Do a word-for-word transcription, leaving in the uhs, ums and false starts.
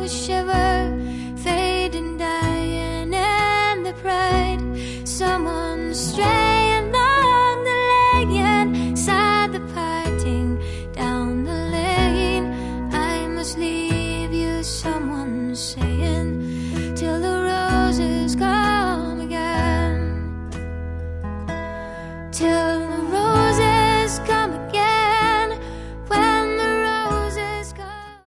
will shiver, fade and die, and in the pride, someone strange